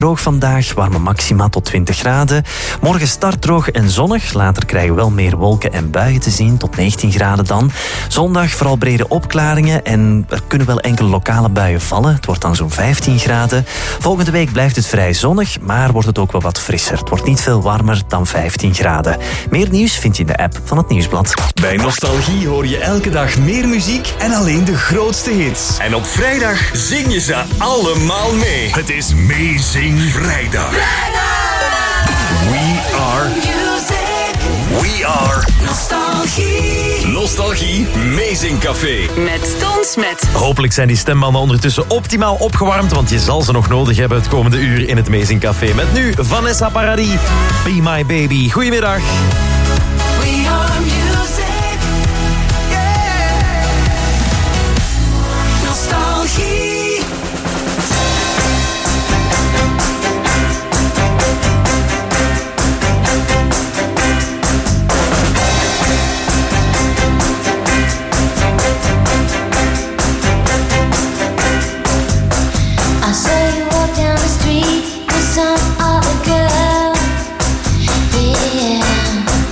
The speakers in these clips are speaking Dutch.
Droog vandaag, warme maxima tot 20 graden. Morgen start droog en zonnig. Later krijgen we wel meer wolken en buien te zien, tot 19 graden dan. Zondag vooral brede opklaringen en er kunnen wel enkele lokale buien vallen. Het wordt dan zo'n 15 graden. Volgende week blijft het vrij zonnig, maar wordt het ook wel wat frisser. Het wordt niet veel warmer dan 15 graden. Meer nieuws vind je in de app van het Nieuwsblad. Bij Nostalgie hoor je elke dag meer muziek en alleen de grootste hits. En op vrijdag zing je ze allemaal mee. Het is Meezing Vrijdag. We are Nostalgie. Nostalgie Meezing Café. Met Toon Smet. Hopelijk zijn die stembanden ondertussen optimaal opgewarmd, want je zal ze nog nodig hebben het komende uur in het Meezing Café. Met nu Vanessa Paradis, Be My Baby. Goedemiddag. We are music. Yeah. Nostalgie. I saw you walk down the street with some other girl. Yeah.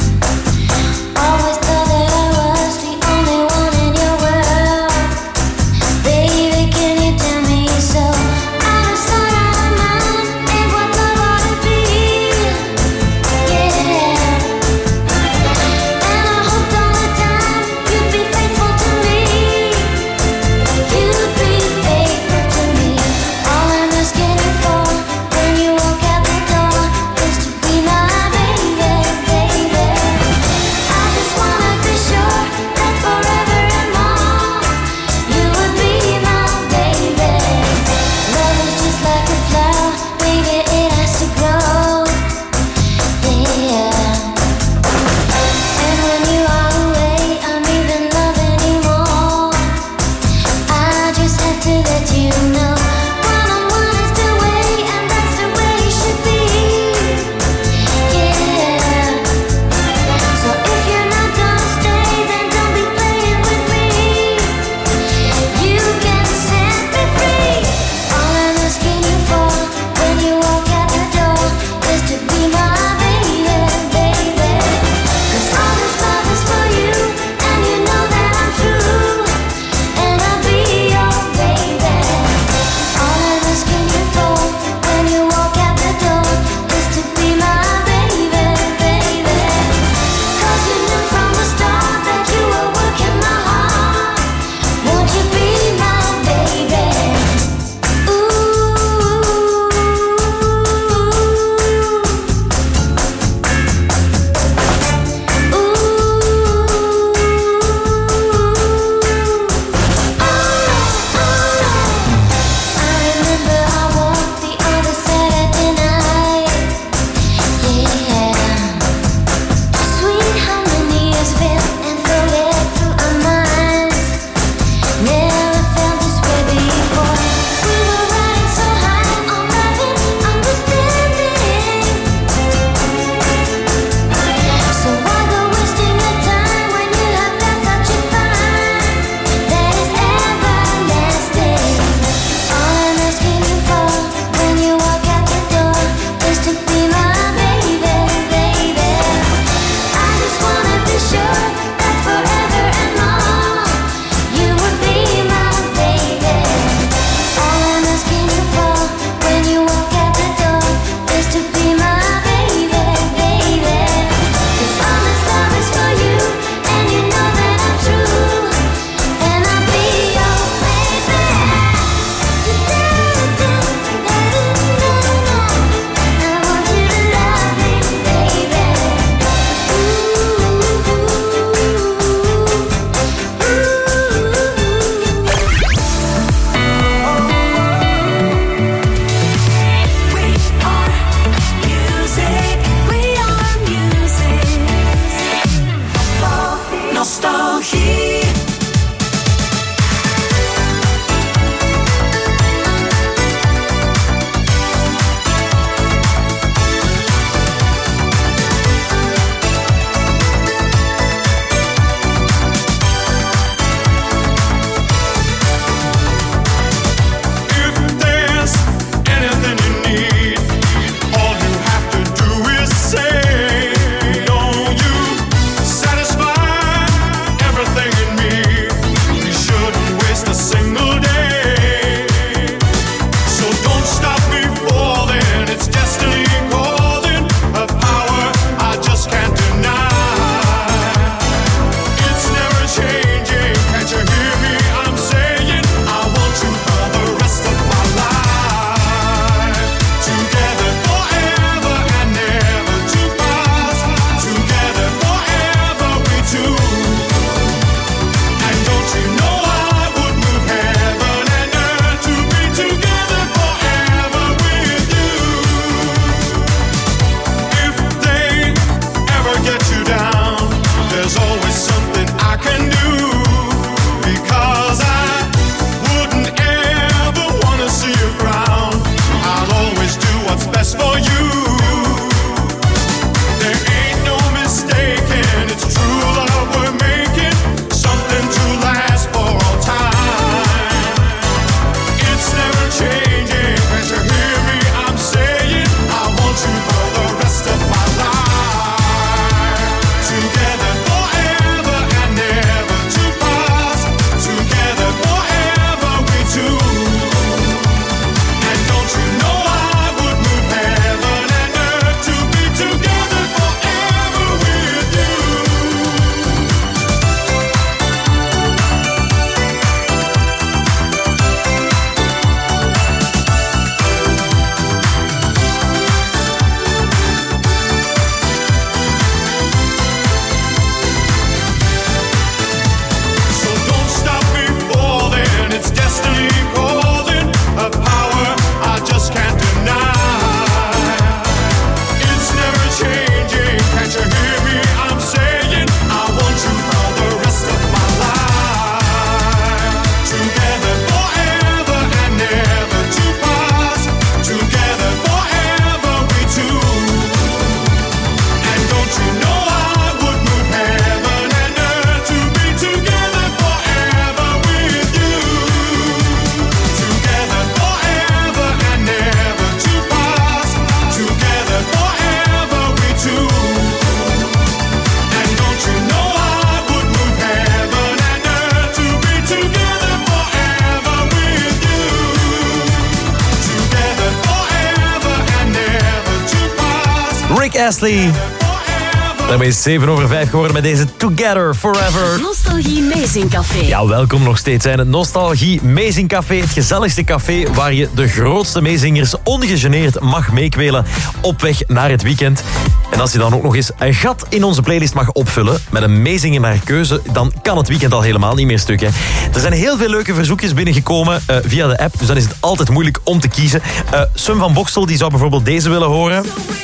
Rick Astley. Daarmee is 7:05 geworden met deze Together Forever. Nostalgie Meezingcafé. Ja, welkom nog steeds in het Nostalgie Meezingcafé. Het gezelligste café waar je de grootste meezingers ongegeneerd mag meekwelen op weg naar het weekend. En als je dan ook nog eens een gat in onze playlist mag opvullen met een meezinger naar keuze, dan kan het weekend al helemaal niet meer stuk. Hè. Er zijn heel veel leuke verzoekjes binnengekomen via de app, dus dan is het altijd moeilijk om te kiezen. Sum van Bokstel die zou bijvoorbeeld deze willen horen.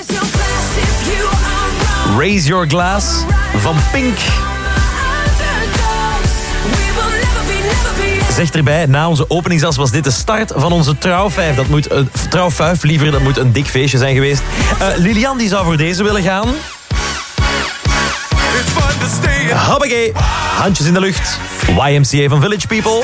Raise Your Glass van Pink. Zegt erbij, na onze openingsas was dit de start van onze trouwvijf. Dat moet een trouwvijf, liever, dat moet een dik feestje zijn geweest. Lilian die zou voor deze willen gaan. Hoppakee, handjes in de lucht. YMCA van Village People.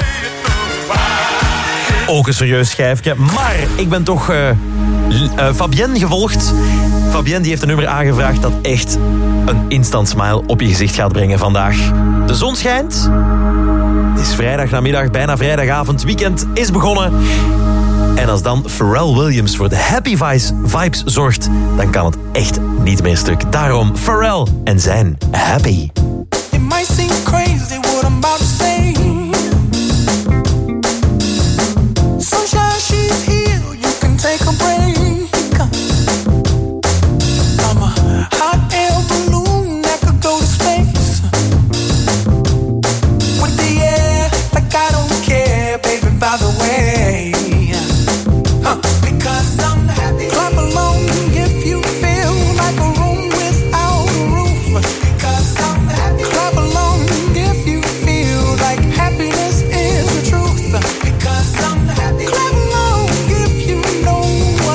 Ook een serieus schijfje, maar ik ben toch Fabienne gevolgd. Fabienne die heeft een nummer aangevraagd dat echt een instant smile op je gezicht gaat brengen vandaag. De zon schijnt. Het is vrijdagnamiddag, bijna vrijdagavond. Weekend is begonnen. En als dan Pharrell Williams voor de happy vibes zorgt, dan kan het echt niet meer stuk. Daarom Pharrell en zijn Happy. It might seem crazy what I'm about to say. Sunshine, she's here, you can take a break. I'm a hot air balloon that could go to space. With the air, like I don't care, baby, by the way. Because I'm happy. Clap along if you feel like a room without a roof. Because I'm happy. Clap along if you feel like happiness is the truth. Because I'm happy. Clap along if you know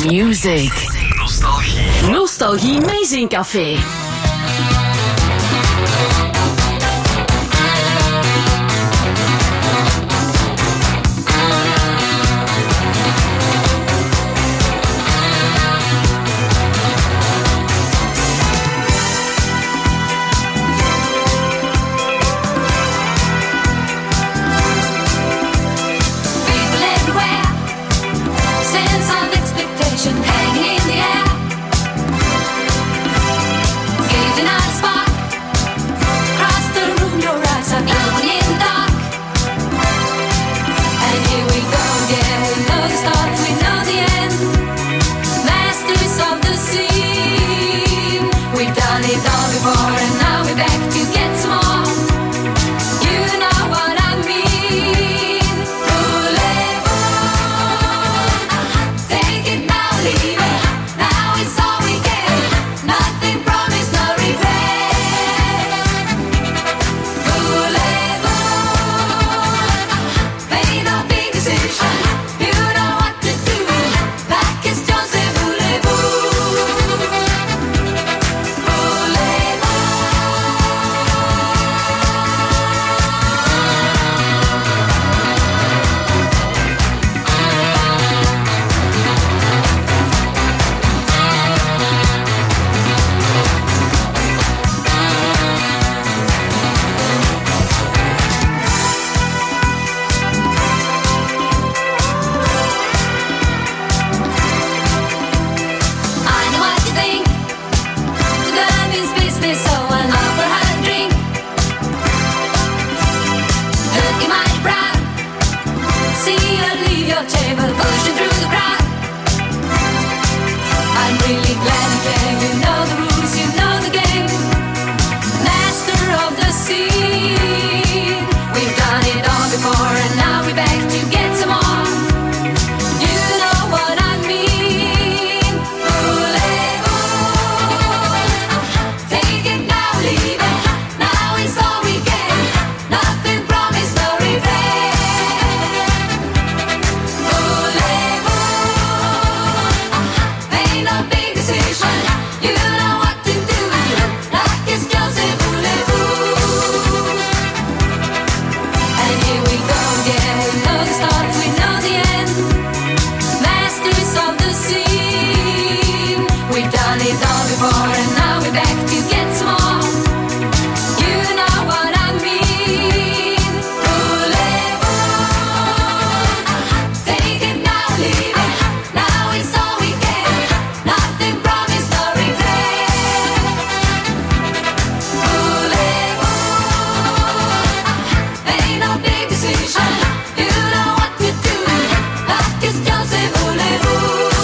Music. Nostalgie. Nostalgie Amazing Café. Hanging in the air, getting out of spot. Across the room, your eyes are glowing in the dark. And here we go again. We know the start, we know the end. Masters of the scene. We've done it all before, and now we're back to get some more. You know what I mean. Take it now, leave it. Now it's all we get. Nothing promised, no regret. Voulez-vous? Made a big decision. You know what to do. La question c'est voulez-vous? I know what you think. Love is business, so I'll offer her a drink. Looking mighty proud. See her leave your table, pushing through the crowd. I'm really glad you came. You know the rules, you know the game. Master of the scene. We've done it all before, and now we're back to get some more. You know what I mean. Voulez-vous? Take it now, leave it. Now it's all we get. Nothing promised, no regret. Voulez-vous? Made a big decision. You know what to do. La question c'est voulez-vous? And here we go again. We know the start, we know the end. Masters of the scene. We've done it all before, and now we're back to get some more. You know what I mean. Voulez-vous? Take it now, leave it. Now it's all we get. Nothing promised, no regret. Voulez-vous? Made a big decision. You know what to do. La question c'est voulez-vous?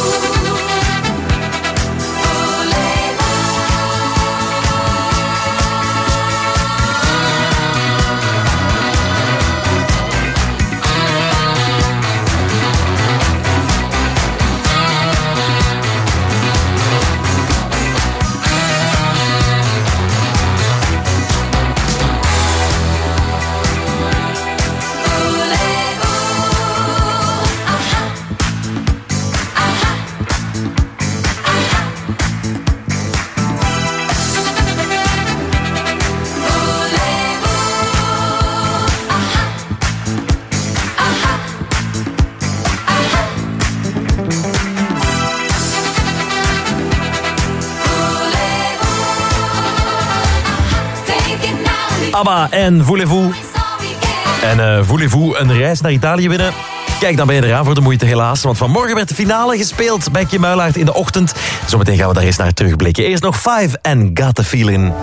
ABBA en Voulez-vous. En Voulez-vous een reis naar Italië winnen? Kijk, dan ben je eraan voor de moeite helaas. Want vanmorgen werd de finale gespeeld bij Kim Uilaert in de ochtend. Zometeen gaan we daar eens naar terugblikken. Eerst nog 5 en Got the Feeling.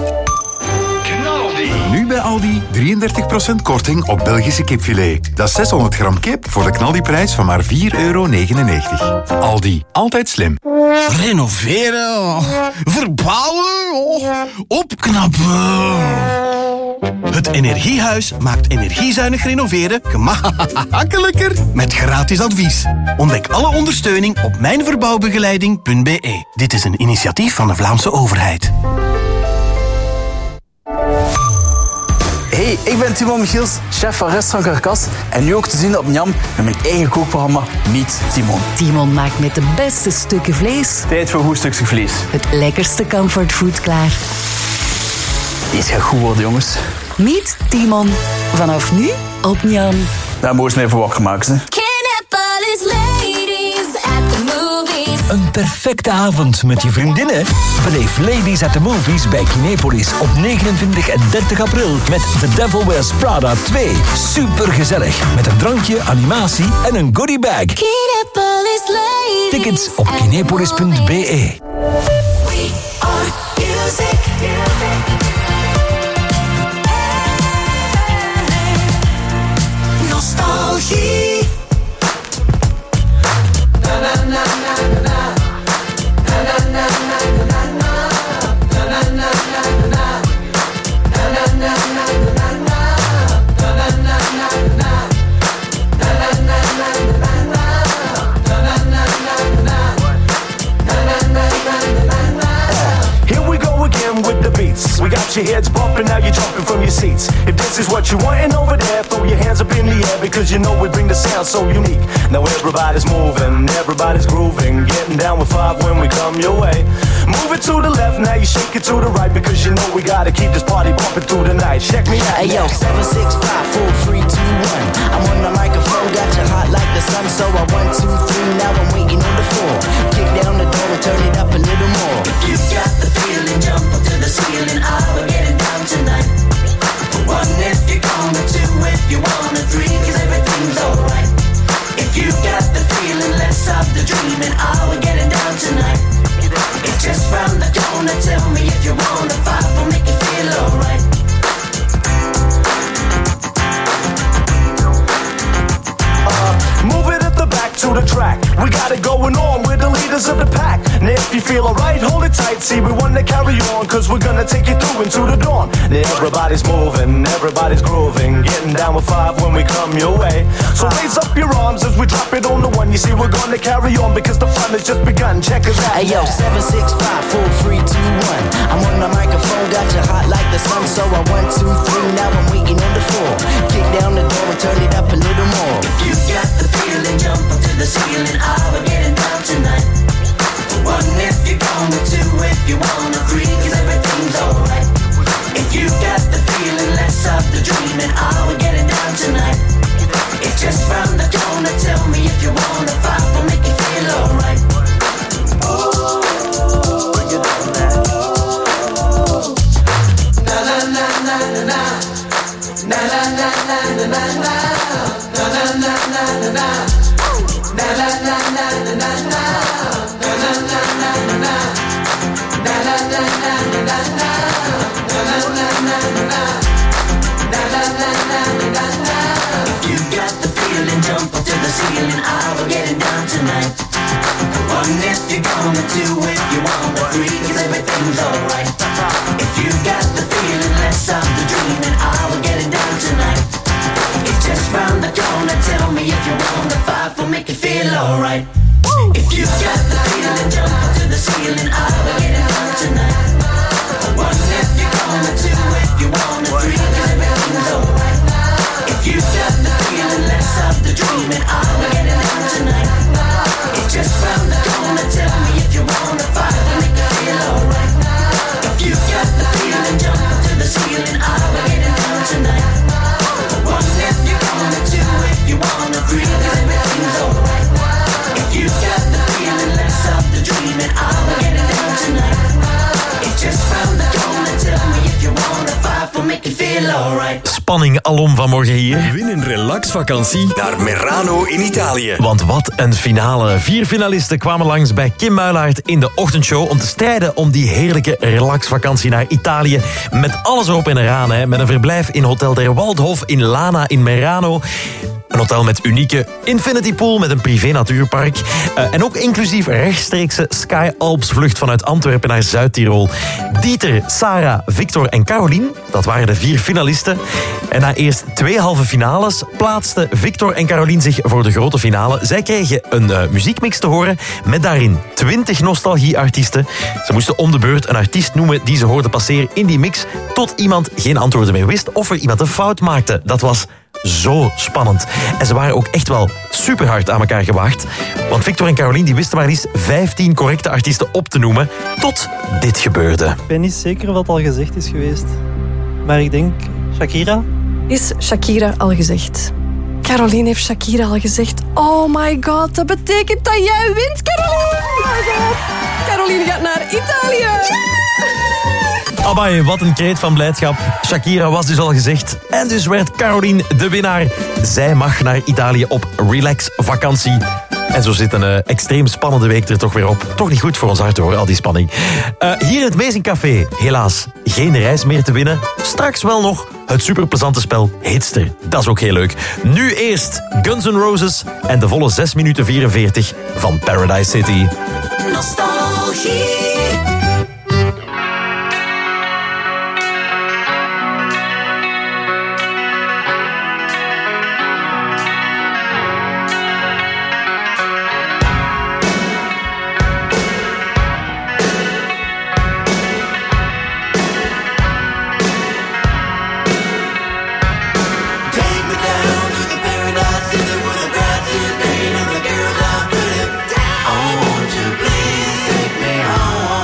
Nu bij Aldi 33% korting op Belgische kipfilet. Dat is 600 gram kip voor de knaldiprijs van maar €4,99. Aldi, altijd slim. Renoveren, verbouwen, opknappen. Het Energiehuis maakt energiezuinig renoveren gemakkelijker met gratis advies. Ontdek alle ondersteuning op mijnverbouwbegeleiding.be. Dit is een initiatief van de Vlaamse overheid. Hey Hey, ik ben Timon Michiels, chef van restaurant Carkas. En nu ook te zien op Njam met mijn eigen kookprogramma Meet Timon. Timon maakt met de beste stukken vlees Tijd voor een goed stukje vlees. het lekkerste comfortfood klaar. Deze gaat goed worden, jongens. Meet Timon. Vanaf nu op Njam. Daar moest je me even wakker maken, hè. Kinepolis ladies at the movies. Een perfecte avond met je vriendinnen? Beleef Ladies at the Movies bij Kinepolis op 29 en 30 april met The Devil Wears Prada 2. Supergezellig met een drankje, animatie en een goodiebag. Kinepolis ladies. Tickets op kinepolis.be. We are music. Nostalgie. Here we go again with the beats. We got your heads bumping, now you're jumping from your seats. If this is what you wantin' over there, throw your hands up in the air because you know we bring the sound so unique. Now everybody's moving, everybody's grooving, getting down with 5 when we come your way. Move it to the left, now you shake it to the right because you know we gotta keep this party bumping through the night. Check me out. Hey yo, 7, 6, 5, 4, 3, 2, 1. I'm on the microphone, got you hot like the sun. So I 1, 2, 3, now I'm waiting on the 4. Kick down the door and turn it up a little more. If you got the feeling, jump up to the ceiling. Oh, we're getting down tonight. 1 if you're gonna, 2 if you wanna, 3 'cause everything's alright. If you got the feeling, let's stop the dreaming. Oh, we're getting down tonight. It's just round the corner. Tell me if you wanna fight, we'll make you feel alright. Move it at the back to the track. We got it going on, we're the leaders of the pack. Now if you feel alright, hold it tight. See, we wanna carry on, cause we're gonna take you through into the dawn. Now everybody's moving, everybody's grooving, getting down with 5 when we come your way. So raise up your arms as we drop it on the one. You see, we're gonna carry on because the fun has just begun. Check us out. Hey yo, 7, 6, 5, 4, 3, 2, 1. I'm on the microphone, got you hot like the sun. So I 1, 2, 3, now I'm waiting on the 4. Kick down the door and turn it up a little more. If you got the feeling, jump up to the ceiling. Oh, we're getting down tonight. 1 if you're gonna, 2 if you wanna, 3 'cause everything's alright. If you got the feeling, let's stop the dreaming. Oh, we're getting down tonight. It's just round the corner. Tell me if you wanna fight, we'll make you feel alright. Bring it down now. Na na na na na na. Na na na na na na na. Na na na na na na. Na na na na na na na. Na na na na na na. Na na na na na na na. Na na na na na na. Na na na na na na. If you got the feeling, jump up to the ceiling. Oh, we're getting down tonight. 1 if you're gonna, 2 if you wanna, 3 'cause everything's alright. If you got the feeling, let's stop the dreaming. Oh, we're getting down tonight. It's just round the corner. Tell me if you wanna fight, we'll make you feel alright. If you got the feeling, jump up to the ceiling. Oh, we're getting down tonight. 1 if you're gonna, 2 if you wanna, 3 'cause everything's alright. If you got the feeling, let's stop the dreaming. Oh, we're getting down tonight. It's just round the corner. Tell me if you wanna fight, we'll make you feel alright. If you got the feeling, jump up to the ceiling. Oh, we're getting down tonight. 1 if you're gonna, 2 if you wanna, 3 'cause everything's alright. If you got the feeling, let's stop the dreaming. Oh, we're getting down tonight. It's just round the corner. Tell me if you wanna fight, we'll make you feel alright. Spanning alom vanmorgen hier. Win een relaxvakantie naar Merano in Italië. Want wat een finale. 4 finalisten kwamen langs bij Kim Muilaert in de ochtendshow om te strijden om die heerlijke relaxvakantie naar Italië. Met alles erop en eraan. Hè. Met een verblijf in Hotel der Waldhof in Lana in Merano. Een hotel met unieke infinity pool met een privé natuurpark. En ook inclusief rechtstreekse Sky Alps vlucht vanuit Antwerpen naar Zuid-Tirol. Dieter, Sarah, Victor en Caroline, dat waren de 4 finalisten. En na eerst 2 halve finales plaatsten Victor en Caroline zich voor de grote finale. Zij kregen een muziekmix te horen met daarin 20 nostalgieartiesten. Ze moesten om de beurt een artiest noemen die ze hoorden passeren in die mix, tot iemand geen antwoorden meer wist of er iemand een fout maakte. Dat was zo spannend. En ze waren ook echt wel super hard aan elkaar gewaagd. Want Victor en Caroline die wisten maar liefst 15 correcte artiesten op te noemen, tot dit gebeurde. Ik ben niet zeker wat al gezegd is geweest. Maar ik denk Shakira. Is Shakira al gezegd? Caroline heeft Shakira al gezegd. Oh my god, dat betekent dat jij wint, Caroline! Oh my god. Caroline gaat naar Italië! Yeah! Amai, wat een kreet van blijdschap. Shakira was dus al gezegd. En dus werd Caroline de winnaar. Zij mag naar Italië op relax-vakantie. En zo zit een extreem spannende week er toch weer op. Toch niet goed voor ons hart hoor, al die spanning. Hier in het Amazing Café, helaas geen reis meer te winnen. Straks wel nog het superplezante spel Hitster. Dat is ook heel leuk. Nu eerst Guns N' Roses en de volle 6 minuten 44 van Paradise City. Nostalgie. I want you, please take me home.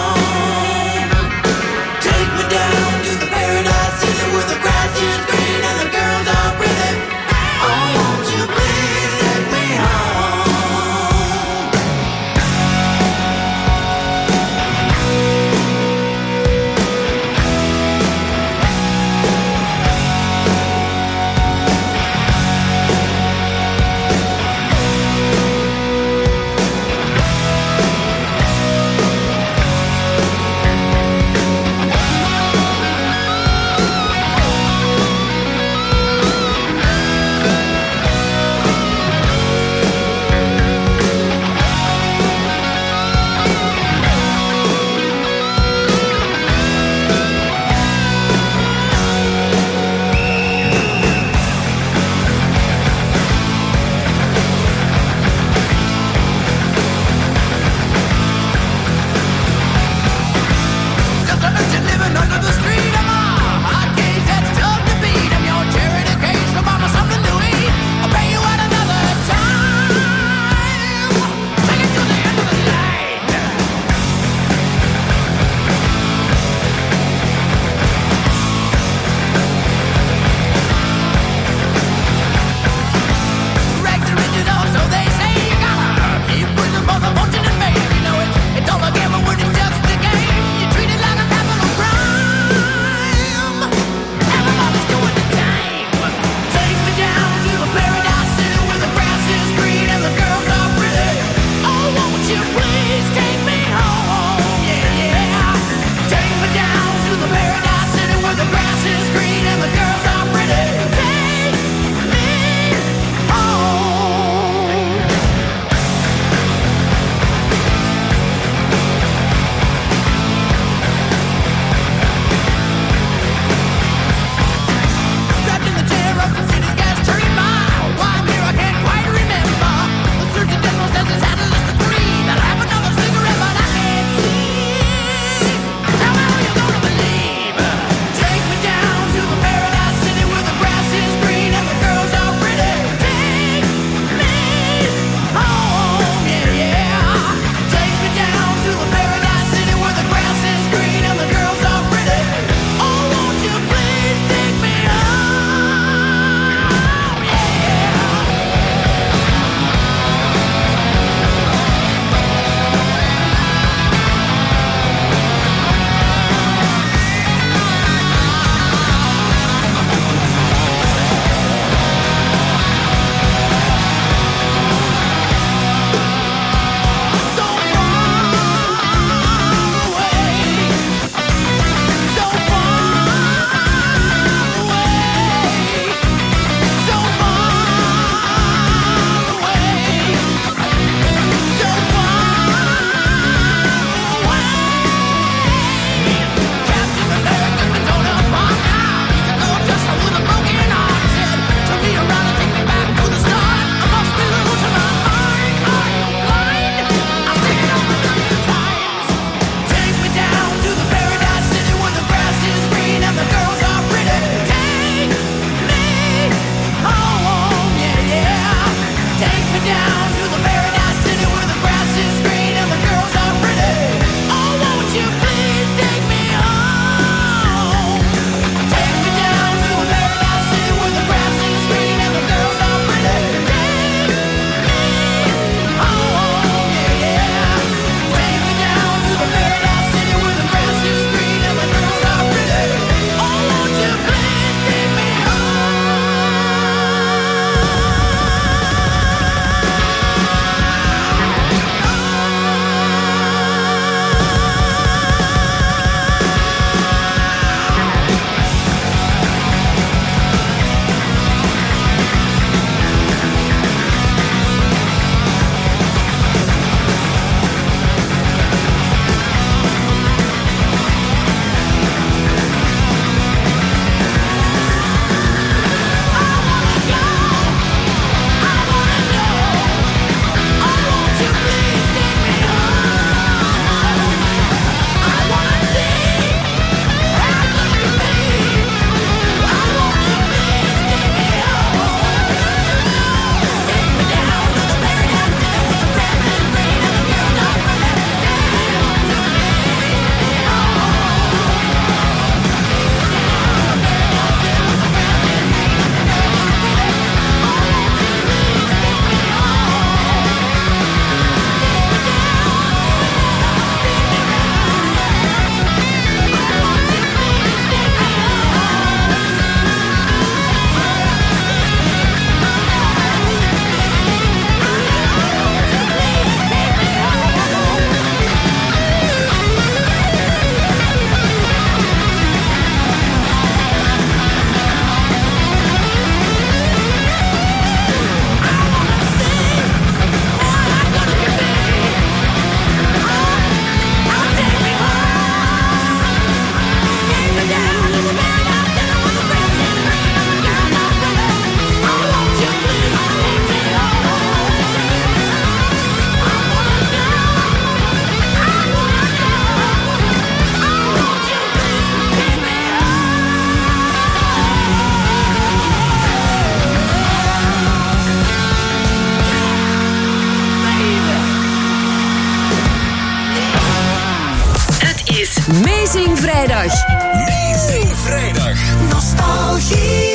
Vrijdag. Amazing Vrijdag. Nostalgie.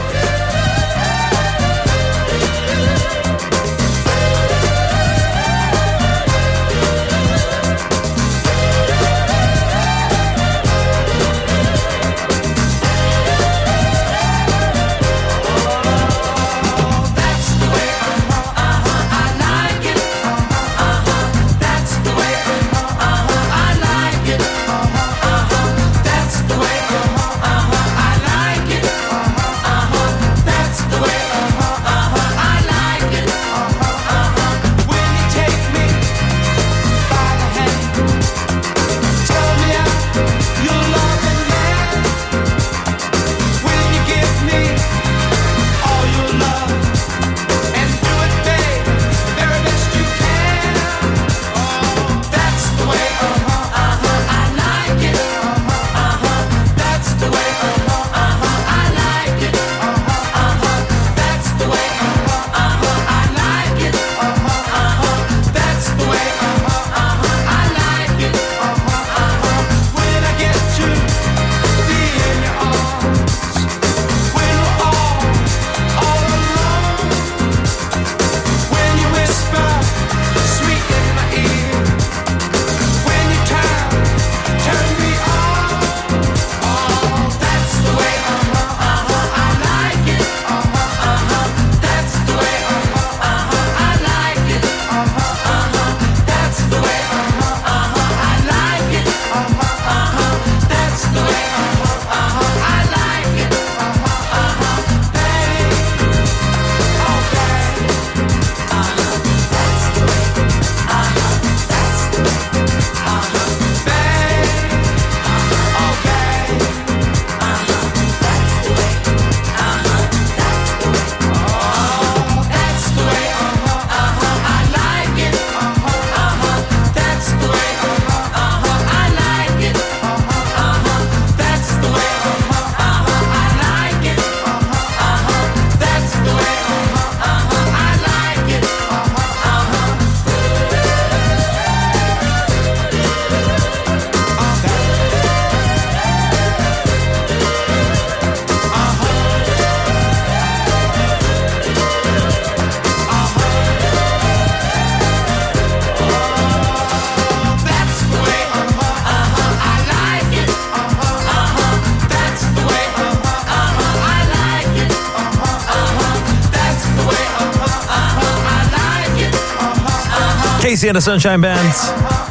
Casey en de Sunshine Band.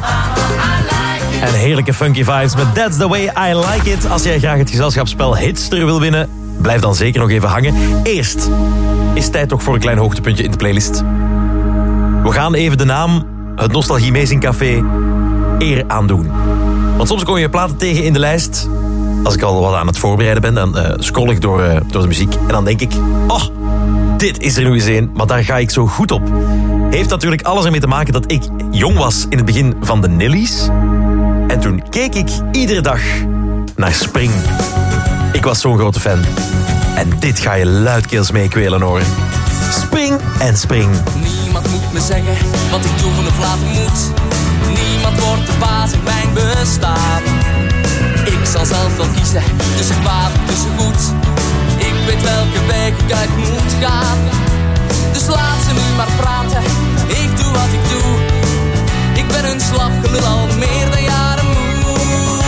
En heerlijke funky vibes met That's the Way I Like It. Als jij graag het gezelschapsspel Hitster wil winnen, blijf dan zeker nog even hangen. Eerst is tijd toch voor een klein hoogtepuntje in de playlist. We gaan even de naam, het Nostalgie Amazing Café, eer aandoen. Want soms kom je platen tegen in de lijst. Als ik al wat aan het voorbereiden ben, dan scroll ik door de muziek. En dan denk ik, oh, dit is er nu eens een, maar daar ga ik zo goed op. Heeft natuurlijk alles ermee te maken dat ik jong was in het begin van de Nillies. En toen keek ik iedere dag naar Spring. Ik was zo'n grote fan. En dit ga je luidkeels meekwelen horen. Spring en Spring. Niemand moet me zeggen wat ik doen of laten moet. Niemand wordt de baas in mijn bestaan. Ik zal zelf wel kiezen tussen kwaad en tussen goed. Ik weet welke weg ik uit moet gaan. Dus laat ze nu maar praten, ik doe wat ik doe. Ik ben een slap gelul al meer dan jaren moe.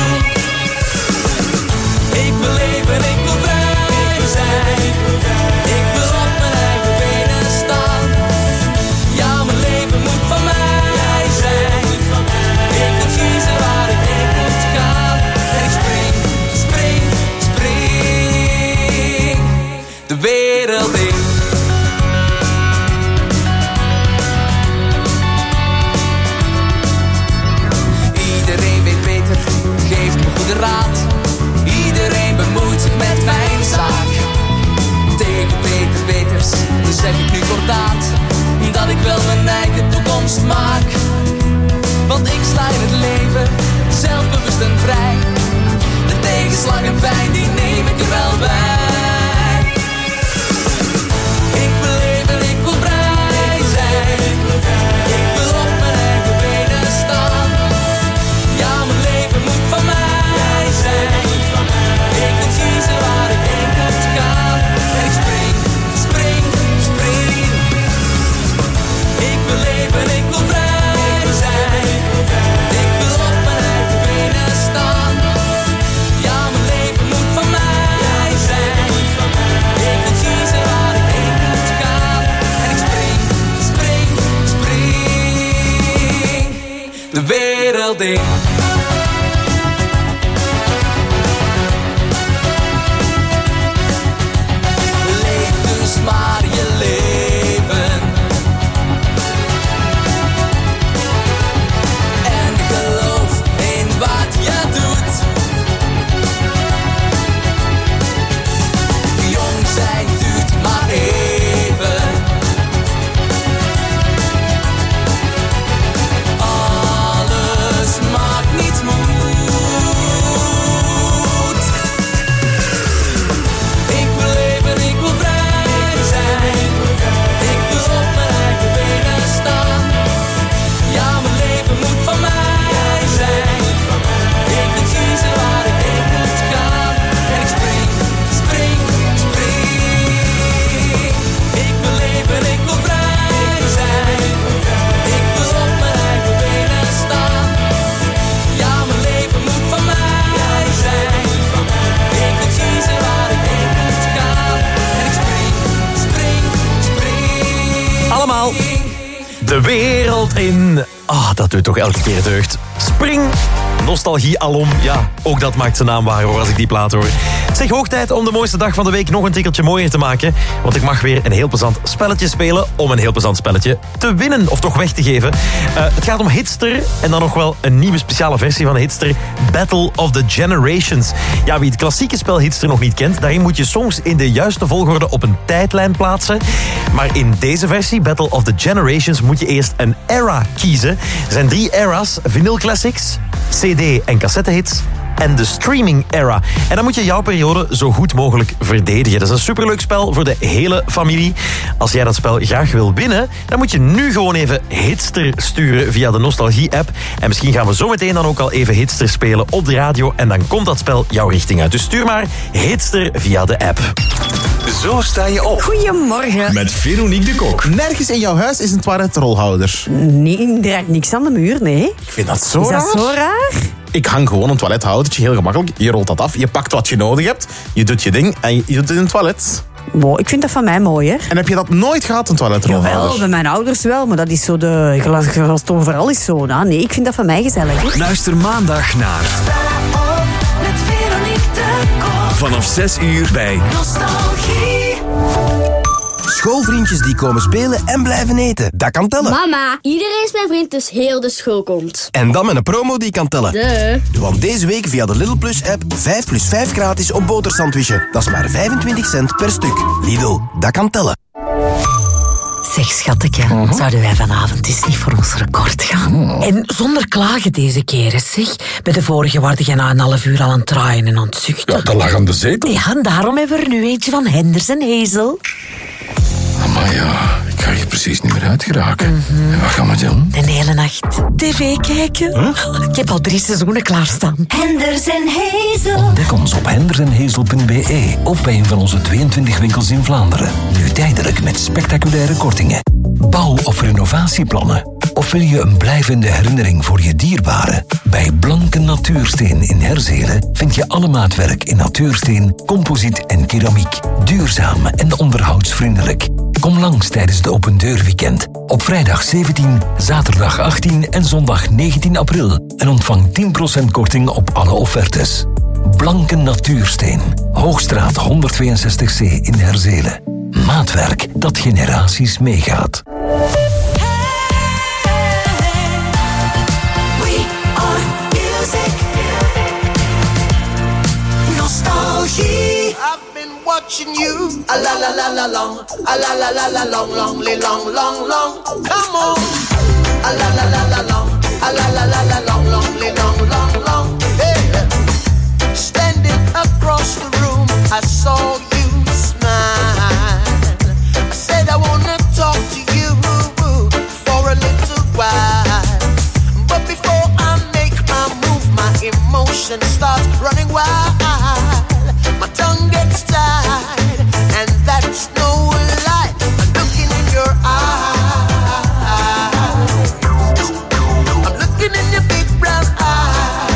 Ik wil leven, ik wil vrij zijn. Ik wil op mijn eigen benen staan. Ja, mijn leven moet van mij zijn. Ik wil kiezen waar ik heen moet gaan. En ik spring, spring, spring de wereld in. Raad. Iedereen bemoeit zich met mijn zaak. Tegen Peter Peters zeg ik nu kordaat dat ik wel mijn eigen toekomst maak. Want ik sta in het leven zelfbewust en vrij. De tegenslag en pijn die neem ik er wel bij. Ik wil leven, ik wil vrij zijn. Ik wil op mijn eigen benen staan. Ja, mijn leven moet van mij zijn. heldin. Leef dus maar je leven. En geloof in wat je doet. Jong zijn duurt maar even. Alles maakt niet moed. Ik wil leven, ik wil vrij zijn. Ik wil op mijn eigen benen staan. Ja, mijn leven moet van mij zijn. Ik wil kiezen waar ik heen moet gaan. En ik spring, spring, spring. Ik wil leven, ik wil vrij zijn. Ik wil op mijn eigen benen staan. Ja, mijn leven moet van mij zijn. Ik wil kiezen waar ik heen moet gaan. En ik spring, spring, spring. Allemaal de wereld in. Dat doet toch elke keer deugd. Spring. Nostalgie alom. Ja, ook dat maakt zijn naam waar hoor, als ik die plaat hoor. Zeg, hoog tijd om de mooiste dag van de week nog een tikkeltje mooier te maken. Want ik mag weer een heel plezant spelletje spelen om een heel plezant spelletje te winnen of toch weg te geven. Het gaat om Hitster en dan nog wel een nieuwe speciale versie van Hitster. Battle of the Generations. Ja, wie het klassieke spel Hitster nog niet kent, daarin moet je songs in de juiste volgorde op een tijdlijn plaatsen. Maar in deze versie, Battle of the Generations, moet je eerst een era kiezen. Er zijn 3 eras, vinyl classics, CD- en cassettehits en de streaming era. En dan moet je jouw periode zo goed mogelijk verdedigen. Dat is een superleuk spel voor de hele familie. Als jij dat spel graag wil winnen, dan moet je nu gewoon even Hitster sturen via de Nostalgie-app. En misschien gaan we zo meteen dan ook al even Hitster spelen op de radio en dan komt dat spel jouw richting uit. Dus stuur maar Hitster via de app. Zo sta je op. Goedemorgen. Met Veronique de Kok. Nergens in jouw huis is een toiletrolhouder. Nee, er hangt niks aan de muur, nee. Ik vind dat zo Is raar. dat zo raar? Ik hang gewoon een toilethoudertje, heel gemakkelijk. Je rolt dat af, je pakt wat je nodig hebt, je doet je ding en je doet het in het toilet. Wow, ik vind dat van mij mooier. En heb je dat nooit gehad, een toiletrolhouder? Jawel, bij mijn ouders wel, maar dat is zo de... Glas overal is zo. Nou, nee, ik vind dat van mij gezellig. Luister maandag naar Met Veronique de Kok. vanaf 6 uur bij Nostalgie. Schoolvriendjes die komen spelen en blijven eten. Dat kan tellen. Mama, iedereen is mijn vriend, dus heel de school komt. En dan met een promo die kan tellen. Want deze week via de Lidl Plus app 5 plus 5 gratis op botersandwichen. Dat is maar 25 cent per stuk. Lidl, dat kan tellen. Zeg, schatje, zouden wij vanavond eens niet voor ons record gaan? En zonder klagen deze keer, hè, zeg. Bij de vorige waren jij na een half uur al aan het draaien en aan het zuchten. Ja, dat lag aan de zetel. Ja, en daarom hebben we er nu eentje van Henders en Hazel. Maar ja, ik ga hier precies niet meer uitgeraken. En wat gaan we doen? De hele nacht tv kijken. Ik heb al 3 seizoenen klaarstaan. Henders en Hazel. Ontdek ons op hendersenhazel.be of bij een van onze 22 winkels in Vlaanderen. Nu tijdelijk met spectaculaire kortingen. Bouw- of renovatieplannen. Of wil je een blijvende herinnering voor je dierbaren? Bij Blanke Natuursteen in Herzelen vind je alle maatwerk in natuursteen, composiet en keramiek. Duurzaam en onderhoudsvriendelijk. Kom langs tijdens de Open Deur Weekend. Op vrijdag 17, zaterdag 18 en zondag 19 april. En ontvang 10% korting op alle offertes. Blanke Natuursteen. Hoogstraat 162C in Herzelen. Maatwerk dat generaties meegaat. We are music. Nostalgie. I've been watching you. A la la la la long. A la la la la long, long, long, long, long. Come on. A la la la la long. A la la la la long, long, long, long, long. Hey. Standing across the room, I saw you smile. I said I wanna talk to you for a little while. But before I make my move, my emotions start running wild. My tongue gets tied, and that's no lie. I'm looking in your eyes. I'm looking in your big brown eyes.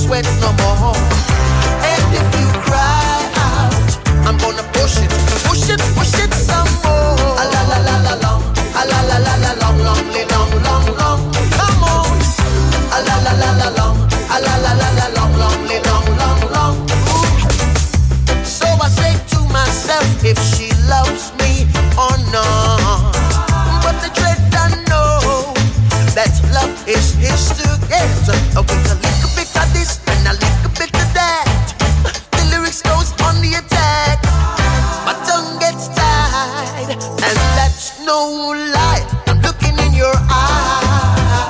sweat no more. And if you cry out, I'm gonna push it some more. A la la la la long, a la la la la long, long, long, long, long. Come on. A la la la la long, a la la la la long, long, long, long, long. So I say to myself, if she loves me or not. But the dread I know that love is his to get. With a little bit of this and a little bit of that, the lyrics goes on the attack. My tongue gets tied, and that's no lie. I'm looking in your eyes.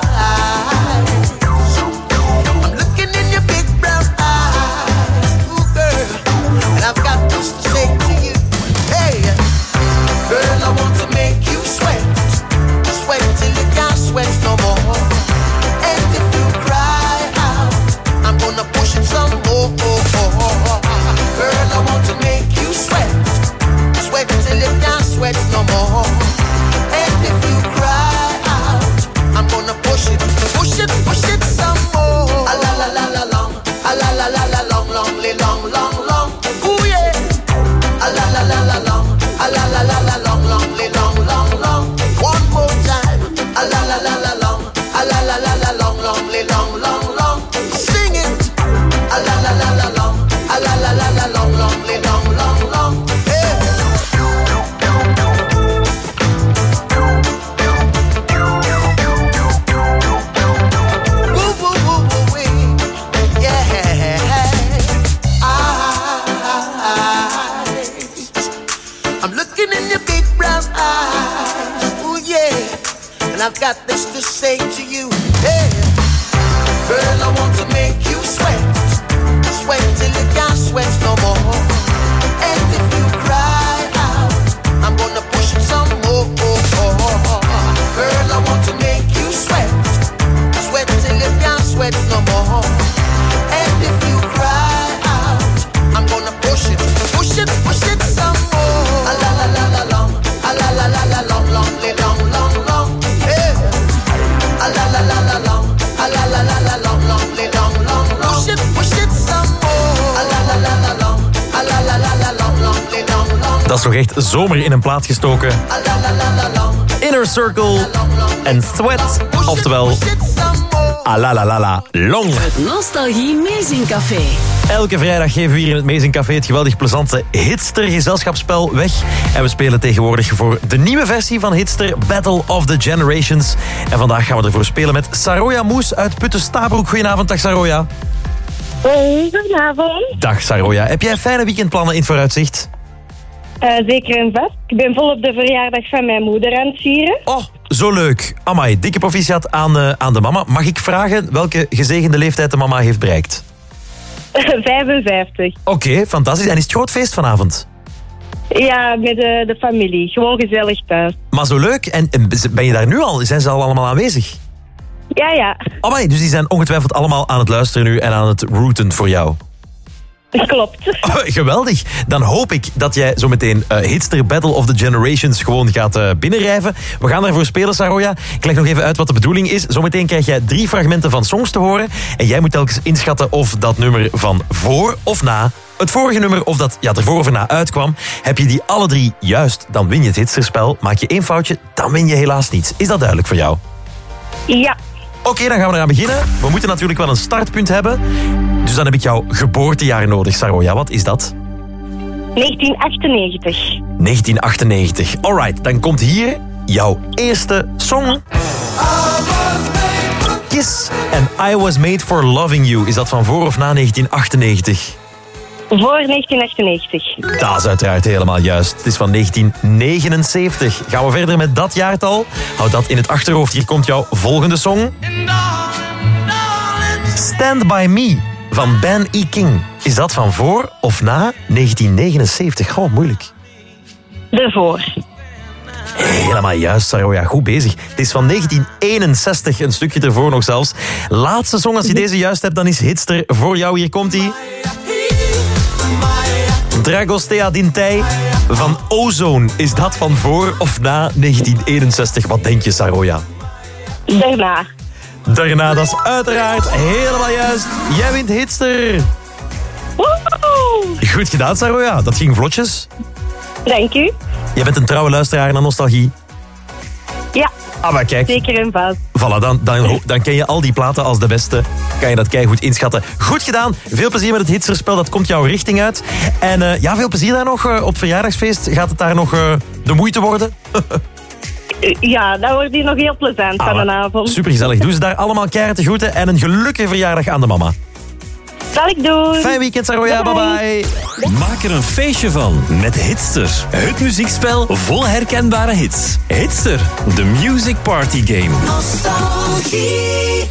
I'm looking in your big brown eyes. Ooh, girl, and I've got this to say to you. Hey, girl, I want to make you sweat. Sweat till you can't sweat no more. And if you cry out, I'm gonna push it some more. Girl, I want to make you sweat. Sweat till you can't sweat no more. And if you cry out, I'm gonna push it some more. A la la la la long, a la la la la long, long, long, long, long. Ooh yeah. A la la la la long, a la la la la long, long, long, long, long. One more time. A la la la la long, a la la la la long, long, long, long, long. Sing it. A la la la la long, a la la la la long, long, long, long, long. I'm looking in your big brown eyes, ooh yeah, and I've got this to say to you, hey, girl, I want to make you sweat, sweat till you can't sweat no more, and if you cry out, I'm gonna push it some more, girl, I want to make you sweat, sweat till you can't sweat no more, and if you cry out, I'm gonna push it some more. A la la la la long, a la la la la long, long, long, long, long. Hey. A la la la la long, a la la la la long, long, long, long, long. Push it some more. A la la la la long, a la la la la long, long, long, long. Dat is toch echt zomer in een plaat gestoken. Inner Circle en Sweat, oftewel A la la la la long. Het Nostalgie Meezingcafé. Elke vrijdag geven we hier in het Meezingcafé het geweldig plezante Hitster gezelschapsspel weg. En we spelen tegenwoordig voor de nieuwe versie van Hitster, Battle of the Generations. En vandaag gaan we ervoor spelen met Saroja Moes uit Putten-Stabroek. Goedenavond, dag Saroja. Hoi, goedenavond. Dag Saroja. Heb jij fijne weekendplannen in het vooruitzicht? Zeker en vast. Ik ben volop de verjaardag van mijn moeder aan het vieren. Oh, zo leuk. Amai, dikke proficiat aan de mama. Mag ik vragen welke gezegende leeftijd de mama heeft bereikt? 55. Oké, fantastisch. En is het groot feest vanavond? Ja, met de familie. Gewoon gezellig thuis. Maar zo leuk. En ben je daar nu al? Zijn ze al allemaal aanwezig? Ja. Amai, dus die zijn ongetwijfeld allemaal aan het luisteren nu en aan het rooten voor jou. Klopt. Oh, geweldig. Dan hoop ik dat jij zo meteen Hitster Battle of the Generations gewoon gaat binnenrijven. We gaan daarvoor spelen, Saroja. Ik leg nog even uit wat de bedoeling is. Zometeen krijg jij 3 fragmenten van songs te horen. En jij moet telkens inschatten of dat nummer van voor of na het vorige nummer, of dat ervoor of erna uitkwam. Heb je die alle 3 juist, dan win je het Hitsterspel. Maak je 1 foutje, dan win je helaas niets. Is dat duidelijk voor jou? Ja. Oké, dan gaan we eraan beginnen. We moeten natuurlijk wel een startpunt hebben. Dus dan heb ik jouw geboortejaar nodig, Saroja. Wat is dat? 1998. 1998. Alright, dan komt hier jouw eerste song. Kiss en I Was Made For Loving You. Is dat van voor of na 1998? Voor 1998. Dat is uiteraard helemaal juist. Het is van 1979. Gaan we verder met dat jaartal? Houd dat in het achterhoofd. Hier komt jouw volgende song. Stand By Me van Ben E. King. Is dat van voor of na 1979? Goh, moeilijk. Ervoor. Helemaal juist, Saroja. Goed bezig. Het is van 1961, een stukje ervoor nog zelfs. Laatste song, als je deze juist hebt, dan is Hitster voor jou. Hier komt hij. Dragostea Dintei van Ozone. Is dat van voor of na 1961? Wat denk je, Saroja? Daarna. Daarna, dat is uiteraard helemaal juist. Jij wint Hitster. Goed gedaan, Saroja. Dat ging vlotjes. Dank u. Jij bent een trouwe luisteraar naar Nostalgie. Ja, Ah, maar kijk. zeker en vast. Voilà, dan ken je al die platen als de beste. Kan je dat keigoed inschatten. Goed gedaan. Veel plezier met het Hitsterspel. Dat komt jouw richting uit. En veel plezier daar nog op het verjaardagsfeest. Gaat het daar nog de moeite worden? Ja, dat wordt hier nog heel plezant van een avond. Supergezellig. Doe ze daar allemaal keihard te groeten. En een gelukkige verjaardag aan de mama. Zal ik doen. Fijn weekend, Saroja. Bye bye. Maak er een feestje van met Hitster. Het muziekspel vol herkenbare hits. Hitster, the music party game. Nostalgie.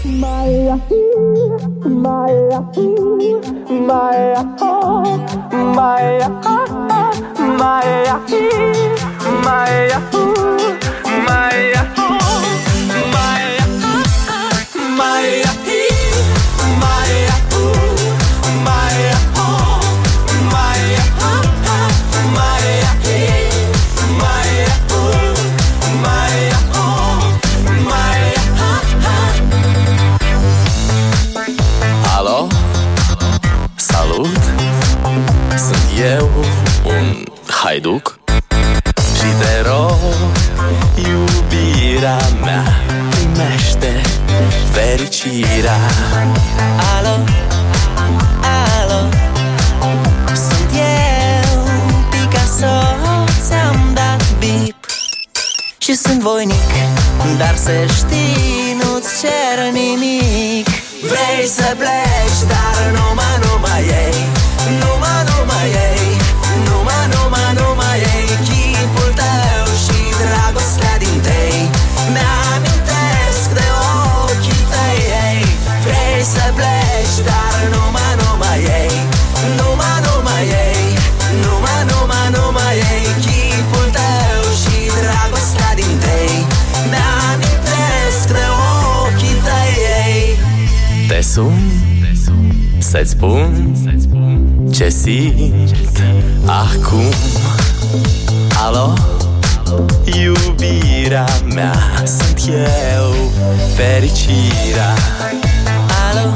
Alo? Salut! Sunt eu, un haiduc și te rog, iubirea mea, primește fericirea. Alo? Alo? Sunt eu, Picasso, ți-am dat bip și sunt voinic, dar să știi, nu-ți cer nimic. Vrei să pleci, dar numai ei, numai ei, numai ei, chipul tău și dragostea din tei. Mi-amintesc de ochii tăi, ei. Vrei să pleci, dar numai ei, numai ei, numai ei, chipul tău și dragostea din tei. Mi-amintesc de ochii tăi, ei. Te sun, să-ți spun ce simt acum. Alo? Iubirea mea, sunt eu, fericirea. Alo?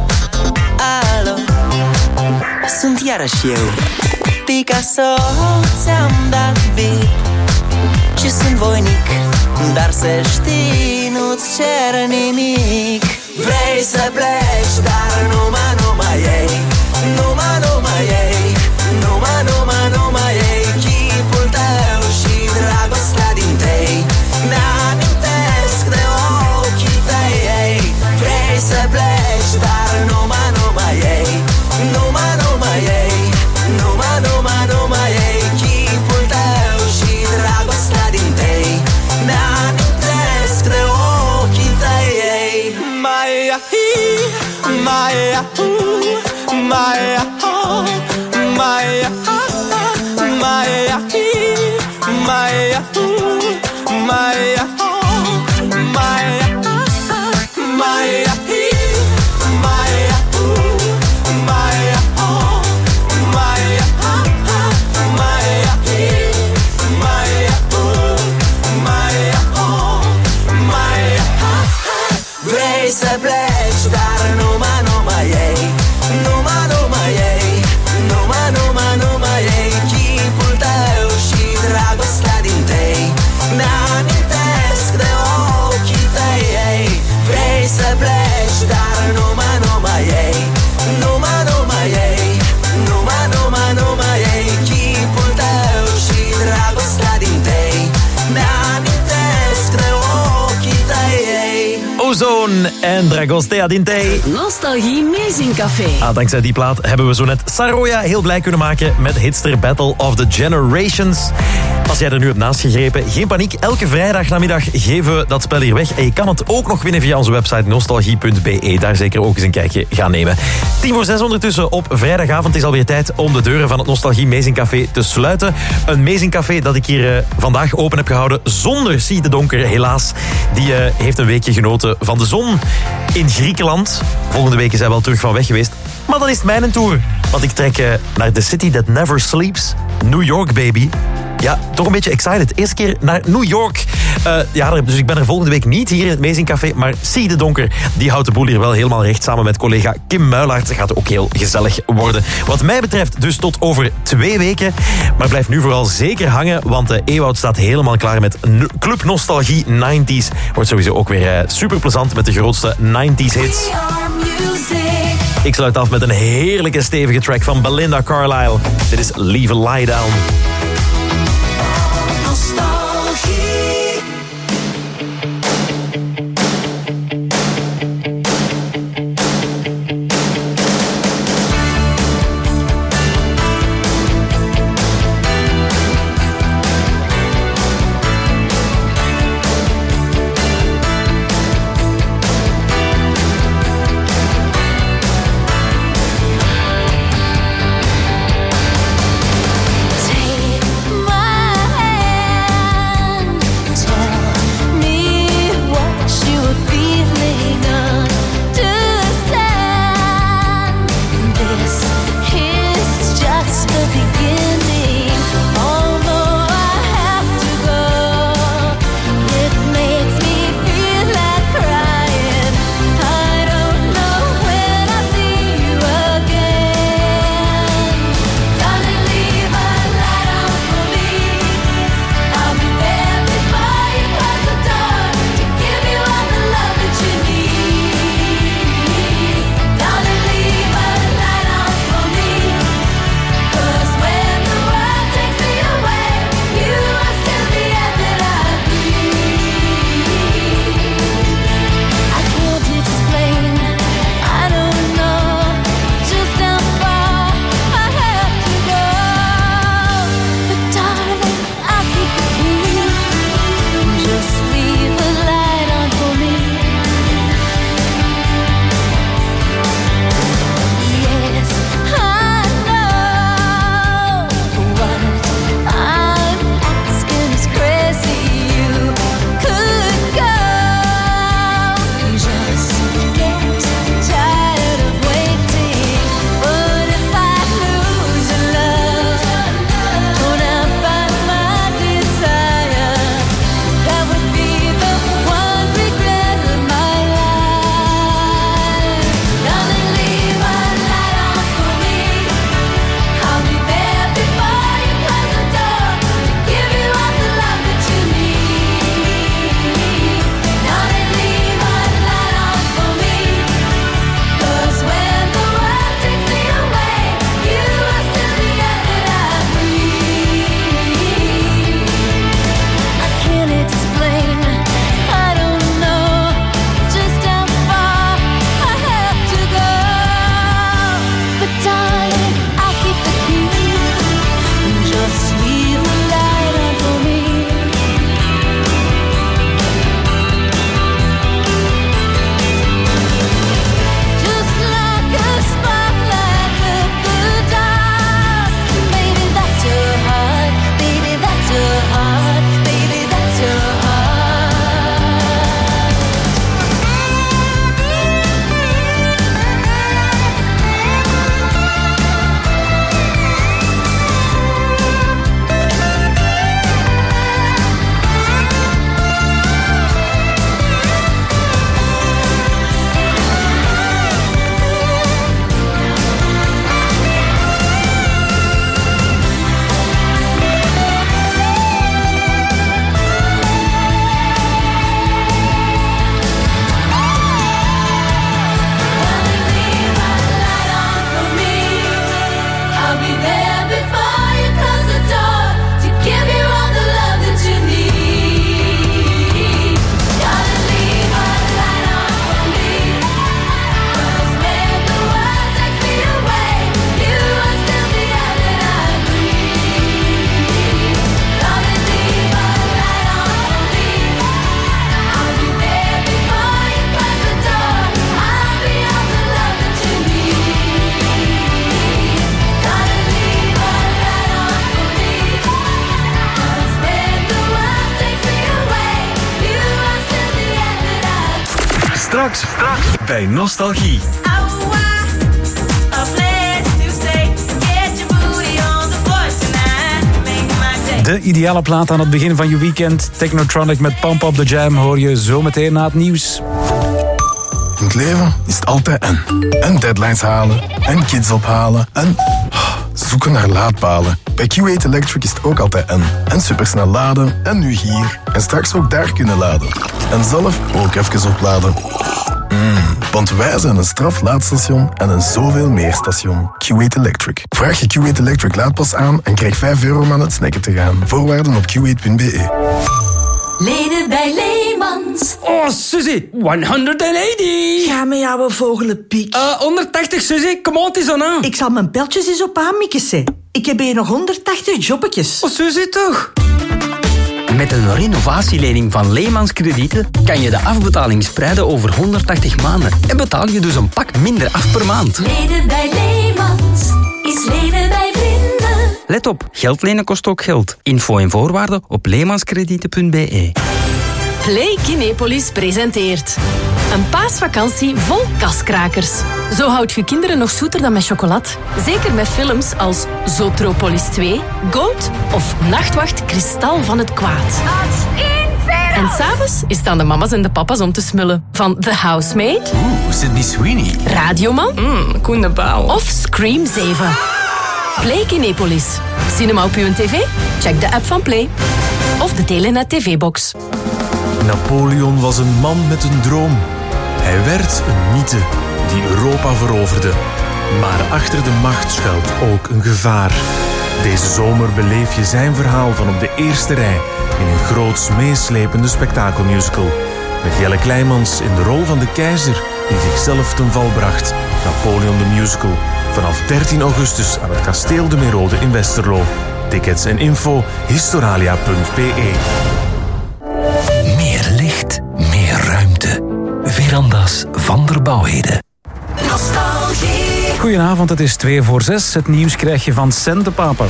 Alo? Sunt iarăși eu, Picasso, ți-am dat bip și sunt voinic, dar să știi, nu-ți cer nimic. Vrei să pleci, dar numai ei, numai ei, numai ei, chipul tău și dragostea din tei. Mi-amintesc de ochii tăi, ei. Vrei să pleci, dar numai ei, numai ei, numai ei, chipul tău și dragostea din tei. Mi-amintesc de ochii tăi, ei. Maia hi, Maia hu, Maia ho, Maia ha, Maia hi, Maia hu, Maia ho, Maia ha, Maia hi, Maia hu, Maia ho, Maia ha, Maia hi, Maia hu, Maia ho, Maia ha. Vrei să pleci, dar numai ei, numai ei, numai ei, chipul tău și dragostea din tei. Mi-amintesc de ochii tăi, ei. Vrei să pleci, dar numai ei, numai ei, numai ei, chipul tău și dragostea din tei. Mi-amintesc de ochii tăi, ei. Ozone en Dragostea Dintei. Nostalgie Meezingcafé. Dankzij die plaat hebben we zo net Saroja heel blij kunnen maken met Hitster Battle of the Generations. Als jij er nu hebt naast gegrepen, geen paniek. Elke vrijdagnamiddag geven we dat spel hier weg. En je kan het ook nog winnen via onze website nostalgie.be. Daar zeker ook eens een kijkje gaan nemen. 5:50 ondertussen op vrijdagavond is alweer tijd om de deuren van het Nostalgie Meezingcafé te sluiten. Een Meezingcafé dat ik hier vandaag open heb gehouden zonder Siet de Donker, helaas. Die heeft een weekje genoten van de zon in Griekenland. Volgende week is hij wel terug van weg geweest. Maar dan is het mijn tour. Want ik trek naar The City That Never Sleeps. New York, baby. Ja, toch een beetje excited. Eerste keer naar New York. Dus ik ben er volgende week niet hier in het Amazing Café. Maar Sieg de Donker, die houdt de boel hier wel helemaal recht. Samen met collega Kim Muilaert. Dat gaat ook heel gezellig worden. Wat mij betreft dus tot over 2 weken. Maar blijf nu vooral zeker hangen. Want Ewout staat helemaal klaar met Club Nostalgie 90s. Wordt sowieso ook weer super plezant met de grootste 90s hits. Ik sluit af met een heerlijke stevige track van Belinda Carlisle. Dit is Leave a Lie Down. Straks bij Nostalgie. De De ideale plaat aan het begin van je weekend. Technotronic met Pump Up The Jam hoor je zo meteen na het nieuws. In het leven is het altijd en deadlines halen, en kids ophalen, en zoeken naar laadpalen. Bij Q8 Electric is het ook altijd en supersnel laden, en nu hier. En straks ook daar kunnen laden. En zelf ook even opladen. Want wij zijn een straflaadstation en een zoveel meer station. Q8 Electric. Vraag je Q8 Electric laadpas aan en krijg €5 om aan het snacken te gaan. Voorwaarden op q8.be. Leden bij Leemans. Oh, Suzy, 180. Ga met jouw vogelenpiek. 180, Suzy, kom on, het is aan. Ik zal mijn pijltjes eens op aanmikken. Ik heb hier nog 180 jobbetjes. Oh, Suzy, toch? Met een renovatielening van Leemans Kredieten kan je de afbetaling spreiden over 180 maanden en betaal je dus een pak minder af per maand. Leden bij Leemans is leden bij vrienden. Let op, geld lenen kost ook geld. Info en voorwaarden op leemanskredieten.be. Play Kinepolis presenteert een paasvakantie vol kaskrakers. Zo houdt je kinderen nog zoeter dan met chocolat. Zeker met films als Zootropolis 2, Goat of Nachtwacht Kristal van het Kwaad. En s'avonds is het aan de mama's en de papa's om te smullen. Van The Housemaid, Sydney Sweeney, Radioman, Koen de Pauw of Scream 7. Play Kinepolis. Cinema op uw tv? Check de app van Play. Of de Telenet TV-box. Napoleon was een man met een droom. Hij werd een mythe die Europa veroverde. Maar achter de macht schuilt ook een gevaar. Deze zomer beleef je zijn verhaal van op de eerste rij in een groots meeslepende spektakelmusical. Met Jelle Kleimans in de rol van de keizer die zichzelf ten val bracht. Napoleon the Musical. Vanaf 13 augustus aan het Kasteel de Merode in Westerlo. Tickets en info historalia.be. Meer licht, meer ruimte. Veranda's van der Bouwheden. Nostalgie. Goedenavond, het is 5:02. Het nieuws krijg je van Sen de Papa.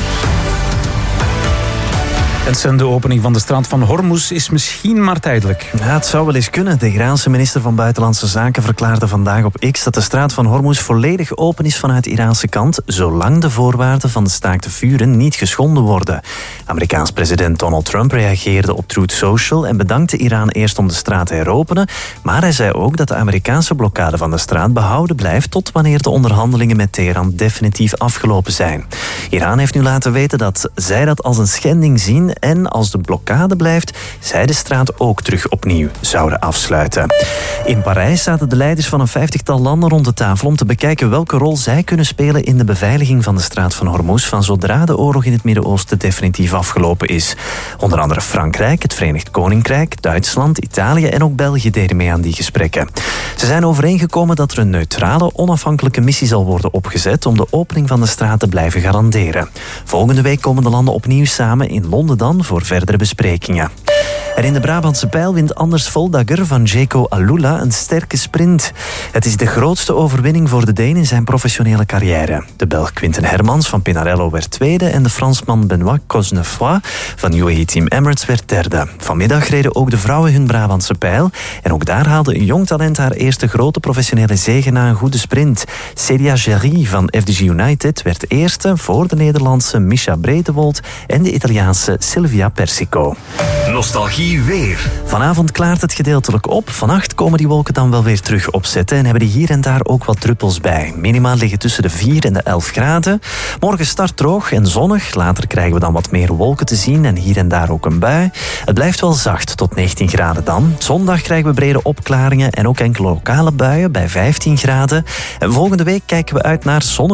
En Sen, de opening van de straat van Hormuz is misschien maar tijdelijk. Ja, het zou wel eens kunnen. De Iraanse minister van Buitenlandse Zaken verklaarde vandaag op X dat de straat van Hormuz volledig open is vanuit de Iraanse kant, zolang de voorwaarden van de staakt het vuren niet geschonden worden. Amerikaans president Donald Trump reageerde op Truth Social en bedankte Iran eerst om de straat te heropenen, maar hij zei ook dat de Amerikaanse blokkade van de straat behouden blijft tot wanneer de onderhandelingen met Teheran definitief afgelopen zijn. Iran heeft nu laten weten dat zij dat als een schending zien en als de blokkade blijft, zij de straat ook terug opnieuw zouden afsluiten. In Parijs zaten de leiders van een 50-tal landen rond de tafel om te bekijken welke rol zij kunnen spelen in de beveiliging van de straat van Hormuz van zodra de oorlog in het Midden-Oosten definitief afgelopen is. Onder andere Frankrijk, het Verenigd Koninkrijk, Duitsland, Italië en ook België deden mee aan die gesprekken. Ze zijn overeengekomen dat er een neutrale, onafhankelijke missie zal worden opgezet om de opening van de straat te blijven garanderen. Volgende week komen de landen opnieuw samen in Londen dan voor verdere besprekingen. En in de Brabantse pijl wint Anders Voldagger van Jeko Alula een sterke sprint. Het is de grootste overwinning voor de Deen in zijn professionele carrière. De Belg Quinten Hermans van Pinarello werd tweede en de Fransman Benoît Cosnefroy van UAE Team Emirates werd derde. Vanmiddag reden ook de vrouwen hun Brabantse pijl en ook daar haalde een jong talent haar eerste grote professionele zege na een goede sprint. Celia Gerry van FDG United werd eerste voor de Nederlandse Misha Bredewold en de Italiaanse Silvia Persico. Nostalgie weer. Vanavond klaart het gedeeltelijk op. Vannacht komen die wolken dan wel weer terug opzetten en hebben die hier en daar ook wat druppels bij. Minima liggen tussen de 4 en de 11 graden. Morgen start droog en zonnig. Later krijgen we dan wat meer wolken te zien en hier en daar ook een bui. Het blijft wel zacht tot 19 graden dan. Zondag krijgen we brede opklaringen en ook enkele lokale buien bij 15 graden. En volgende week kijken we uit naar zonnige